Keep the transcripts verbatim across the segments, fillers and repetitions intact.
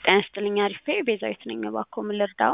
ጤና ይስጥልኝ አሪፍ ቤዛዊት ነኝ እባክዎ ምን ልርዳዎ?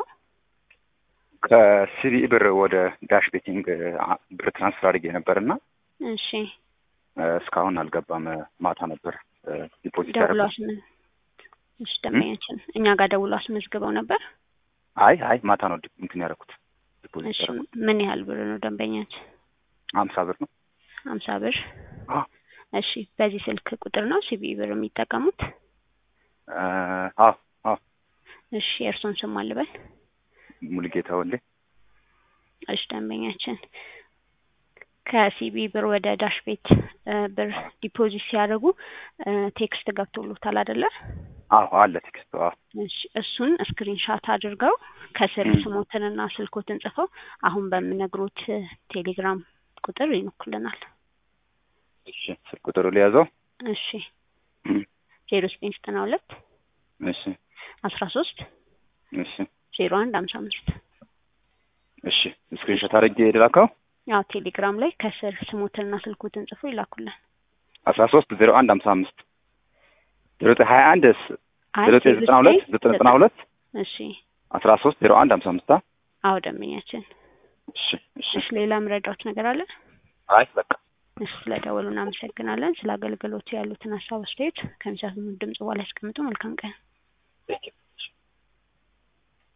ከሲቢ ብር ወደ ዳሽ ቤቲንግ ብር ትራንስፈር አድርጌ ነበርና እሺ እስካሁን አልገባም። ማታ ነበር ዲፖዚት ደውሏስ ምን እሺ ደምያችን እኛ ጋር ደውሏስ መዝግበው ነበር? አይ አይ ማታ ነው እንትን ያደረኩት ዲፖዚት እሺ ያደረኩት። ምን ያህል ብር ነው ደንበኛች? ሀምሳ ብር ነው። ሀምሳ ብር አዎ እሺ በዚህ ስልክ ቁጥር ነው ሲቢ ብር የሚጠቀሙት? አዎ አዎ እሺ የእርሶን ስም አልበል? ሙሉጌታ ወልዴ። እሺ ደንበኛችን ከሲቢ ብር ወደ ዳሽ ቤት ብር ዲፖዚት ሲያደርጉ ቴክስት ገብቶሎታል አይደለ? አዎ አለ ቴክስት። አዎ እሺ እሱን ስክሪንሻት አድርገው ከስር ስሞትንና ስልኮትን ጽፈው አሁን በሚነግሩት ቴሌግራም ቁጥር ይልኩልናል። እሺ ስልክ ቁጥሩ ሊያዘው? እሺ ዜሮ ዘጠኝ ዘጠና ሁለት እሺ አስራ ሶስት እሺ ዜሮ አንድ ሃምሳ አምስት እሺ ስክሪንሾት አድርጌ ልላከው? ያው ቴሌግራም ላይ ከስር ስሞትንና ስልኮትን ጽፈው ይላኩልን። አስራ ሶስት ዜሮ አንድ ሃምሳ አምስት ዜሮ ዘጠኝ ሀያ አንድ ዜሮ ዘጠኝ ዘጠና ሁለት ዘጠና ሁለት እሺ አስራ ሶስት ዜሮ አንድ ሃምሳ አምስት አዎ ደምኛችን። እሺ እሺ እሺ ሌላ ምረዳዎት ነገር አለ? አይ በቃ እሺ ስለደወሉ እናመሰግናለን። ስለ አገልግሎቱ ያሉትን ሀሳብ አስተያየት ከሚሰሙት ድምጽ በኋላ ያስቀምጡ። መልካም ቀን። ቴንክ ዩ